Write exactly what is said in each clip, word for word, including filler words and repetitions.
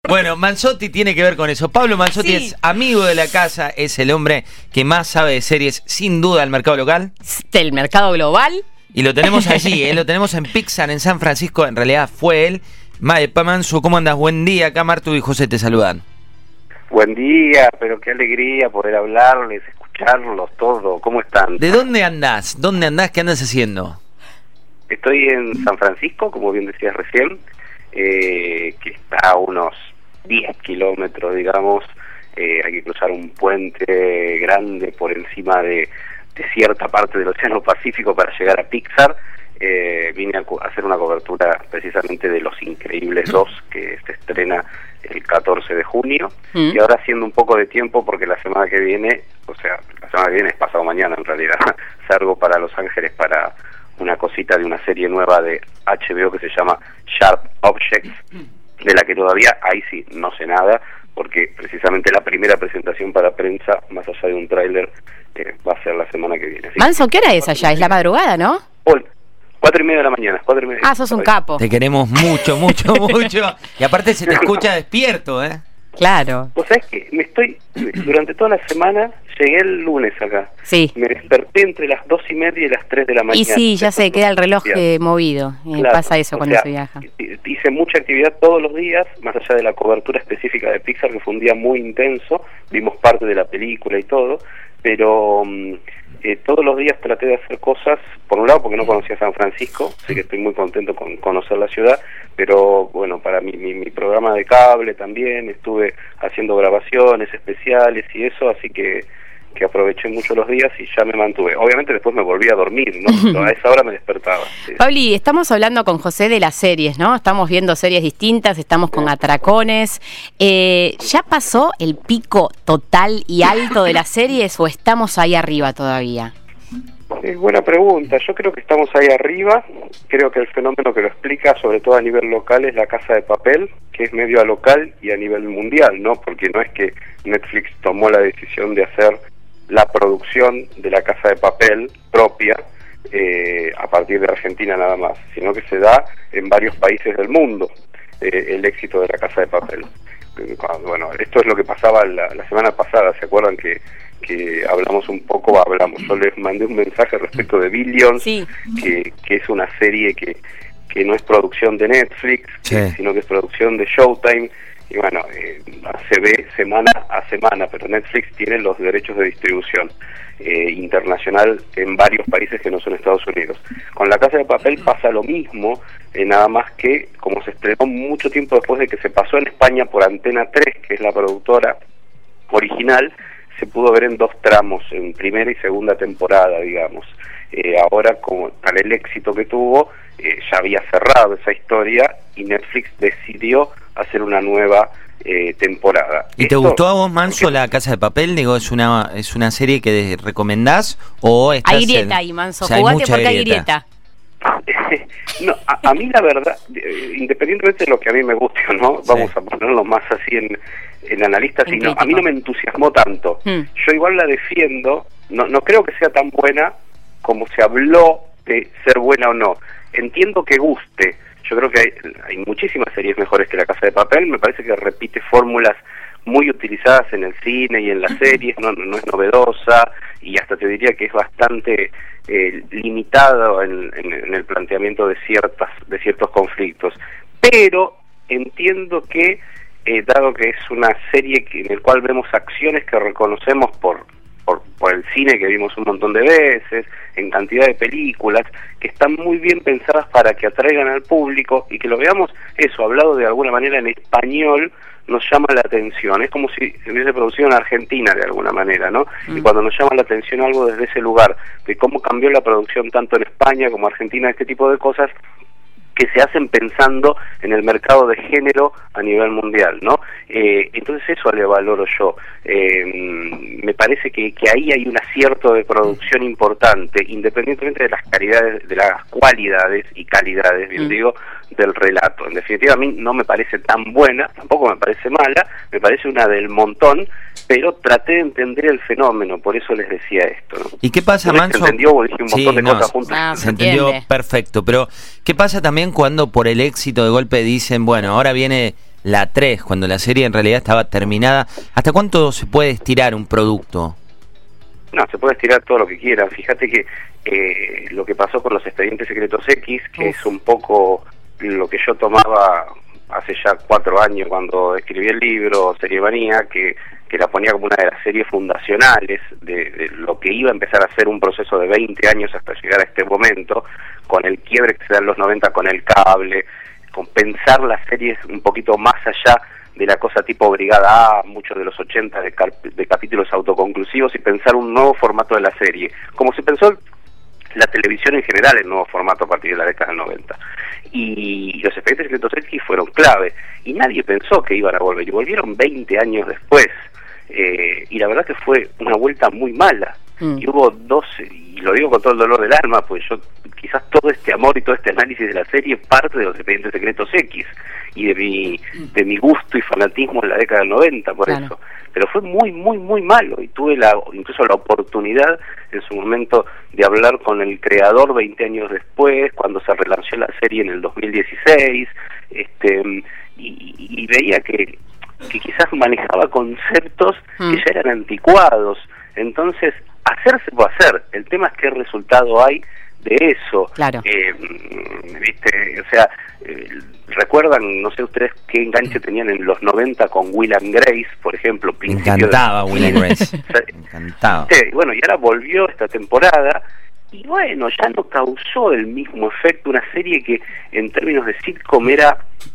Bueno, Manzotti tiene que ver con eso. Pablo Manzotti sí. es amigo de la casa, es el hombre que más sabe de series, sin duda, del mercado local. Del mercado global. Y lo tenemos allí, ¿eh? Lo tenemos en Pixar, en San Francisco. En realidad fue él. Pa Manso, ¿cómo andas? Buen día. Acá Martu y José te saludan. Buen día, pero qué alegría poder hablarles, escucharlos, todo. ¿Cómo están? ¿De dónde andás? ¿Dónde andás? ¿Qué andas haciendo? Estoy en San Francisco, como bien decías recién, eh, que está a unos diez kilómetros, digamos. Eh, hay que cruzar un puente grande por encima de, de cierta parte del Océano Pacífico para llegar a Pixar. Eh, vine a, a hacer una cobertura precisamente de Los Increíbles dos, que se estrena el catorce de junio, mm. y ahora haciendo un poco de tiempo porque la semana que viene, o sea, la semana que viene es pasado mañana en realidad, salgo para Los Ángeles para una cosita de una serie nueva de H B O que se llama Sharp Objects, de la que todavía, ahí sí, no sé nada, porque precisamente la primera presentación para prensa, más allá de un tráiler, eh, va a ser la semana que viene. Así Manso, ¿qué hora es allá? Es la madrugada, ¿no? Hoy. Cuatro y media de la mañana, cuatro y media. Ah, sos un capo. Te queremos mucho, mucho, mucho. Y aparte se te escucha despierto, ¿eh? Claro. Vos sabés que me estoy, durante toda la semana, llegué el lunes acá. Sí. Me desperté entre las dos y media y las tres de la mañana. Y sí, ya sé, queda el reloj eh, movido. Eh, claro, pasa eso cuando sea, se viaja. Hice mucha actividad todos los días, más allá de la cobertura específica de Pixar, que fue un día muy intenso. Vimos parte de la película y todo, pero... Um, Eh, todos los días traté de hacer cosas, por un lado porque no conocía San Francisco, así que estoy muy contento con conocer la ciudad, pero bueno, para mi, mi, mi programa de cable también estuve haciendo grabaciones especiales y eso, así que que aproveché mucho los días y ya me mantuve. Obviamente después me volví a dormir, ¿no? Pero a esa hora me despertaba. Sí. Pabli, estamos hablando con José de las series, ¿no? Estamos viendo series distintas, estamos con atracones. Eh, ¿Ya pasó el pico total y alto de las series o estamos ahí arriba todavía? Es buena pregunta. Yo creo que estamos ahí arriba. Creo que el fenómeno que lo explica, sobre todo a nivel local, es La Casa de Papel, que es medio a local y a nivel mundial, ¿no? Porque no es que Netflix tomó la decisión de hacer la producción de La Casa de Papel propia eh, a partir de Argentina nada más, sino que se da en varios países del mundo eh, el éxito de La Casa de Papel. Bueno, esto es lo que pasaba la, la semana pasada, ¿se acuerdan que que hablamos un poco, hablamos, yo les mandé un mensaje respecto de Billions, sí. que, que es una serie que, que no es producción de Netflix, sí. que, sino que es producción de Showtime, y bueno, eh, se ve semana a semana, pero Netflix tiene los derechos de distribución eh, internacional en varios países que no son Estados Unidos. Con La Casa de Papel pasa lo mismo, eh, nada más que como se estrenó mucho tiempo después de que se pasó en España por Antena tres, que es la productora original, se pudo ver en dos tramos, en primera y segunda temporada, digamos. Eh, ahora, como tal el éxito que tuvo, eh, ya había cerrado esa historia y Netflix decidió hacer una nueva eh, temporada. ¿Y te Esto, gustó a vos, Manso, porque... La Casa de Papel? Digo, ¿es una es una serie que recomendás o estás hay grieta en... ahí, Manso, o sea, jugate hay mucha porque hay grieta. grieta. No, a, a mí la verdad, eh, independientemente de lo que a mí me guste o no, vamos sí. a ponerlo más así en, en analista, en sino a mí no me entusiasmó tanto. Hmm. Yo igual la defiendo, no, no creo que sea tan buena como se habló de ser buena o no. Entiendo que guste, yo creo que hay, hay muchísimas series mejores que La Casa de Papel, me parece que repite fórmulas muy utilizadas en el cine y en las series, no, no es novedosa y hasta te diría que es bastante eh, limitado en, en, en el planteamiento de ciertas de ciertos conflictos, pero entiendo que eh, dado que es una serie que, en el cual vemos acciones que reconocemos por, por por el cine que vimos un montón de veces, en cantidad de películas, que están muy bien pensadas para que atraigan al público y que lo veamos eso, hablado de alguna manera en español, nos llama la atención, es como si se hubiese producido en Argentina de alguna manera, ¿no? Mm. Y cuando nos llama la atención algo desde ese lugar, de cómo cambió la producción tanto en España como Argentina, este tipo de cosas que se hacen pensando en el mercado de género a nivel mundial, ¿no? Eh, entonces eso le valoro yo. Eh, me parece que, que ahí hay un acierto de producción importante, independientemente de las calidades, de las cualidades y calidades, bien mm. digo, del relato. En definitiva, a mí no me parece tan buena, tampoco me parece mala, me parece una del montón, pero traté de entender el fenómeno, por eso les decía esto, ¿no? ¿Y qué pasa, ¿No Manso? ¿Se entendió? O dije un montón sí, de no, cosas juntas. Ah, se entendió perfecto, pero ¿qué pasa también cuando por el éxito de golpe dicen, bueno, ahora viene la tres, cuando la serie en realidad estaba terminada. ¿Hasta cuánto se puede estirar un producto? No, se puede estirar todo lo que quieran. Fíjate que eh, lo que pasó con los Expedientes Secretos X, que Uf. es un poco lo que yo tomaba hace ya cuatro años cuando escribí el libro Serie Manía, que, que la ponía como una de las series fundacionales de, de lo que iba a empezar a ser un proceso de veinte años hasta llegar a este momento, con el quiebre que se da en los noventa con el cable, con pensar las series un poquito más allá de la cosa tipo Brigada A, muchos de los ochenta de, de capítulos autoconclusivos, y pensar un nuevo formato de la serie, como se pensó la televisión en general en nuevo formato a partir de la década del noventa. Y los Expedientes Secretos X fueron clave, y nadie pensó que iban a volver, y volvieron veinte años después, eh, y la verdad que fue una vuelta muy mala, mm. y hubo dos, y lo digo con todo el dolor del alma, pues yo, quizás todo este amor y todo este análisis de la serie parte de los Expedientes Secretos X, y de mi, de mi gusto y fanatismo en la década del noventa, por claro. eso. Pero fue muy, muy, muy malo, y tuve la incluso la oportunidad en su momento de hablar con el creador veinte años después, cuando se relanzó la serie en el dos mil dieciséis, este, y, y veía que, que quizás manejaba conceptos mm. que ya eran anticuados. Entonces, hacer se puede hacer, el tema es qué resultado hay de eso. Claro. Eh, ¿viste? O sea, eh, recuerdan, no sé ustedes qué enganche tenían en los noventa con Will and Grace, por ejemplo. Me encantaba de... Will and Grace. O sea, me encantaba. Sí, bueno, y ahora volvió esta temporada, y bueno, ya no causó el mismo efecto, una serie que en términos de sitcom era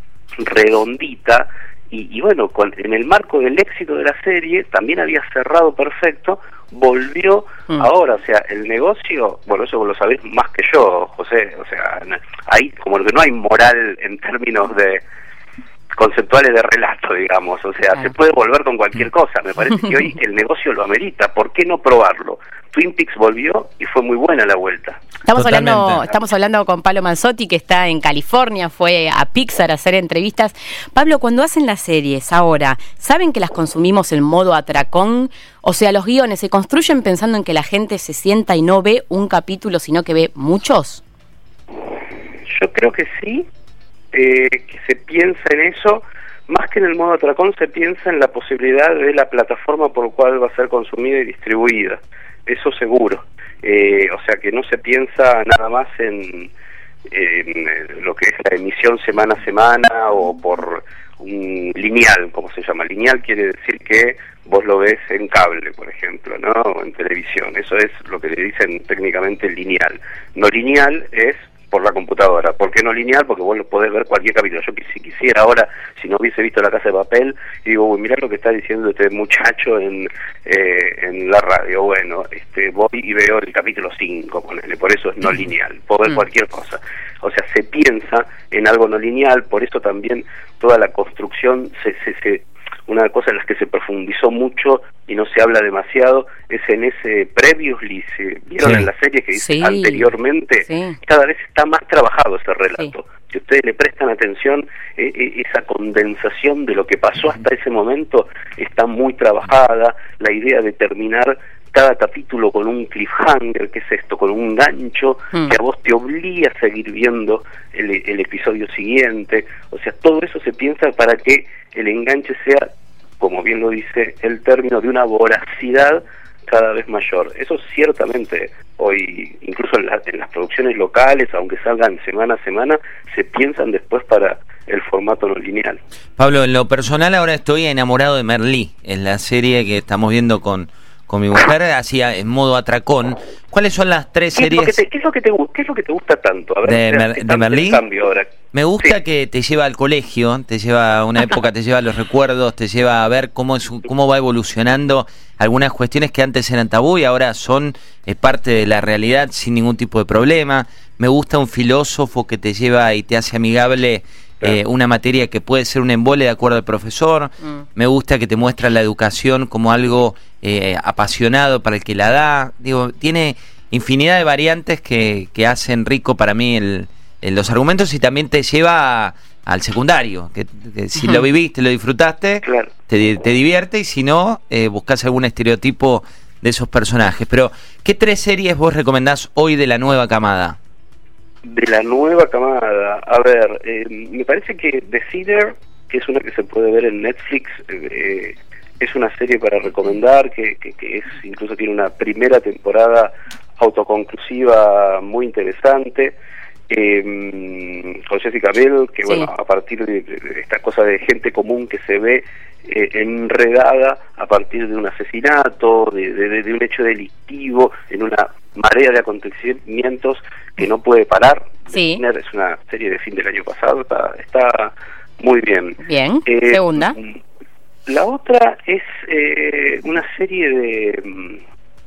redondita, y, y bueno, con, en el marco del éxito de la serie, también había cerrado perfecto, volvió mm. ahora, o sea, el negocio, bueno, eso vos lo sabés más que yo, José, o sea, ahí como que no hay moral en términos de conceptuales de relato, digamos, o sea, claro. se puede volver con cualquier cosa, me parece que hoy el negocio lo amerita, ¿por qué no probarlo? Twin Peaks volvió y fue muy buena la vuelta. Estamos hablando, estamos hablando con Pablo Manzotti, que está en California, fue a Pixar a hacer entrevistas. Pablo, cuando hacen las series ahora, ¿saben que las consumimos en modo atracón? O sea, los guiones se construyen pensando en que la gente se sienta y no ve un capítulo, sino que ve muchos. Yo creo que sí, eh, que se piensa en eso. Más que en el modo atracón, se piensa en la posibilidad de la plataforma por la cual va a ser consumida y distribuida. Eso seguro. Eh, o sea que no se piensa nada más en, en lo que es la emisión semana a semana o por un lineal, como se llama. Lineal quiere decir que vos lo ves en cable, por ejemplo, ¿no? O en televisión. Eso es lo que le dicen técnicamente lineal. No lineal es por la computadora. ¿Por qué no lineal? Porque vos lo podés ver cualquier capítulo. Yo si quisiera ahora, si no hubiese visto La Casa de Papel, y digo, uy, mirá lo que está diciendo este muchacho en eh, en la radio. Bueno, este voy y veo el capítulo cinco, ponele, por eso es no lineal. Puedo ver cualquier cosa. O sea, se piensa en algo no lineal, por eso también toda la construcción se... se, se una cosa en las que se profundizó mucho y no se habla demasiado es en ese previously, se vieron sí. en la serie que dice sí. anteriormente, sí. cada vez está más trabajado ese relato. Sí. Si ustedes le prestan atención, eh, eh, esa condensación de lo que pasó hasta ese momento está muy trabajada, la idea de terminar cada capítulo con un cliffhanger, ¿qué es esto? Con un gancho mm. que a vos te obliga a seguir viendo el, el episodio siguiente. O sea, todo eso se piensa para que el enganche sea, como bien lo dice el término, de una voracidad cada vez mayor. Eso ciertamente hoy, incluso en, la, en las producciones locales, aunque salgan semana a semana, se piensan después para el formato no lineal. Pablo, en lo personal ahora estoy enamorado de Merlí, es la serie que estamos viendo con con mi mujer, así en modo atracón. ¿Cuáles son las tres ¿Qué series? Es te, ¿Qué es lo que te qué es lo que te gusta tanto? A ver, de, Mer, de Merlí. Ahora. Me gusta sí. que te lleva al colegio, te lleva a una época, te lleva a los recuerdos, te lleva a ver cómo es cómo va evolucionando algunas cuestiones que antes eran tabú y ahora son eh, parte de la realidad sin ningún tipo de problema. Me gusta un filósofo que te lleva y te hace amigable Eh, una materia que puede ser un embole de acuerdo al profesor. Mm. Me gusta que te muestra la educación como algo eh, apasionado para el que la da. Digo, tiene infinidad de variantes que, que hacen rico para mí el, el, los argumentos y también te lleva a, al secundario. Que, que si lo viviste, lo disfrutaste, claro. te, te divierte y si no, eh, buscas algún estereotipo de esos personajes. Pero, ¿qué tres series vos recomendás hoy de la nueva camada? De la nueva camada, a ver, eh, me parece que The Cedar, que es una que se puede ver en Netflix. Eh, es una serie para recomendar, que, que, que es incluso tiene una primera temporada autoconclusiva muy interesante, eh, con Jessica Biel, que sí. bueno, a partir de, de esta cosa de gente común que se ve eh, enredada a partir de un asesinato, de, de, de un hecho delictivo, en una marea de acontecimientos que no puede parar. Sí. Es una serie de fin del año pasado, está, está muy bien. Bien, eh, segunda. La otra es eh, una serie de...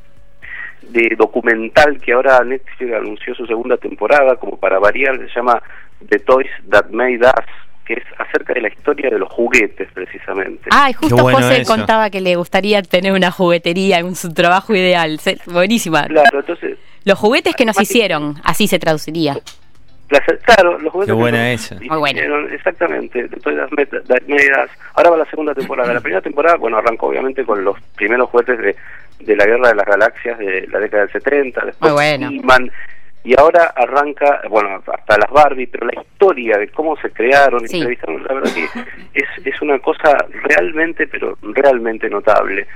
de documental que ahora Netflix anunció su segunda temporada, como para variar, se llama The Toys That Made Us, que es acerca de la historia de los juguetes, precisamente. Ah, y justo bueno José eso. contaba que le gustaría tener una juguetería en su trabajo ideal. Buenísima. Claro, entonces... Los juguetes que nos hicieron, así se traduciría. Las, claro, los juguetes... Qué buena esa. Muy buena. Exactamente, The Toys That Made Us. Ahora va la segunda temporada. La primera temporada, bueno, arrancó obviamente con los primeros juguetes de de la Guerra de las Galaxias de la década del setenta, después bueno. He-Man, y ahora arranca, bueno, hasta las Barbie, pero la historia de cómo se crearon, sí. entrevistaron, la verdad que es, es una cosa realmente, pero realmente notable.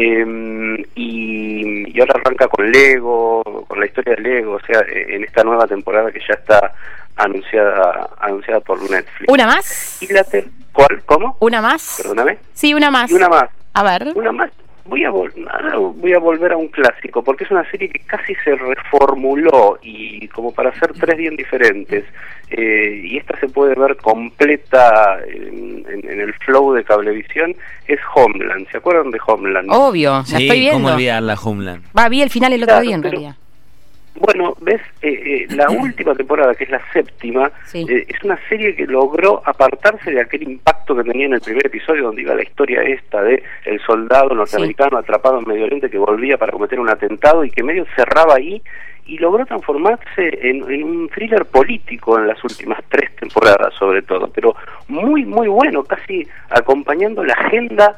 Eh, y, y ahora arranca con Lego, con la historia de Lego, o sea, en esta nueva temporada que ya está anunciada anunciada por Netflix. ¿Una más? Y la ter- ¿Cuál? ¿Cómo? ¿Una más? Perdóname. Sí, una más. Y una más. A ver. Una más. Voy a, vol- voy a volver a un clásico, porque es una serie que casi se reformuló y como para hacer tres bien diferentes, eh, y esta se puede ver completa en, en, en el flow de Cablevisión, es Homeland. ¿Se acuerdan de Homeland? Obvio, la Sí, estoy viendo. cómo olvidarla, Homeland. Va, vi el final el otro Claro, día en pero- realidad. Bueno, ves, eh, eh, la última temporada, que es la séptima, Sí. eh, es una serie que logró apartarse de aquel impacto que tenía en el primer episodio, donde iba la historia esta de el soldado norteamericano sí. atrapado en Medio Oriente que volvía para cometer un atentado y que medio cerraba ahí, y logró transformarse en, en un thriller político en las últimas tres temporadas sobre todo, pero muy, muy bueno, casi acompañando la agenda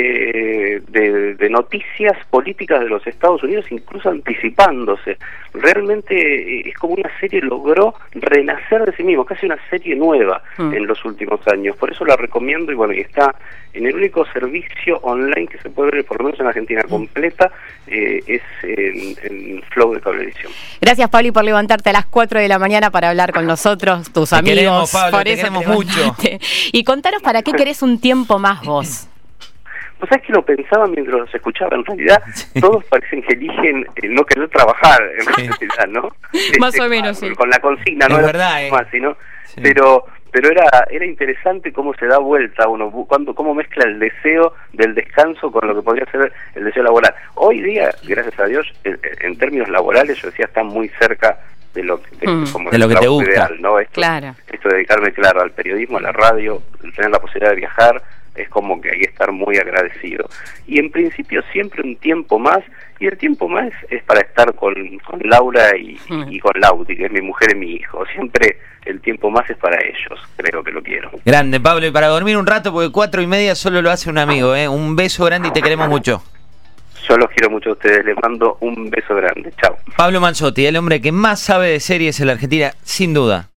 Eh, de, de noticias políticas de los Estados Unidos, incluso anticipándose. Realmente eh, es como una serie logró renacer de sí mismo, casi una serie nueva mm. en los últimos años. Por eso la recomiendo, y bueno, y está en el único servicio online que se puede ver, por lo menos en Argentina completa, eh, es en, en Flow de Cablevisión. Gracias, Pablo, por levantarte a las cuatro de la mañana para hablar con nosotros, tus te amigos. Queremos, Pablo, por te eso queremos te mucho. Y contanos para qué querés un tiempo más vos. Pues sabes que lo pensaba mientras los escuchaba. En realidad, sí. todos parecen que eligen eh, no querer trabajar, en sí. realidad, ¿no? Más este, o menos, con, sí. Con la consigna, es no verdad, era eh. más, sino, sí. pero pero era era interesante cómo se da vuelta uno, cuando cómo mezcla el deseo del descanso con lo que podría ser el deseo laboral. Hoy día, gracias a Dios, en, en términos laborales, yo decía, está muy cerca de lo que, de, mm. como de lo que te gusta. Ideal, ¿no? Esto, claro. esto de dedicarme, claro, al periodismo, a la radio, tener la posibilidad de viajar, es como que hay que estar muy agradecido. Y en principio siempre un tiempo más, y el tiempo más es para estar con, con Laura y, mm. y con Lauti, que es mi mujer y mi hijo. Siempre el tiempo más es para ellos, creo que lo quiero. Grande, Pablo, y para dormir un rato, porque cuatro y media solo lo hace un amigo, ¿eh? Un beso grande y te queremos mucho. Yo los quiero mucho a ustedes, les mando un beso grande. Chao. Pablo Manzotti, el hombre que más sabe de series en la Argentina, sin duda.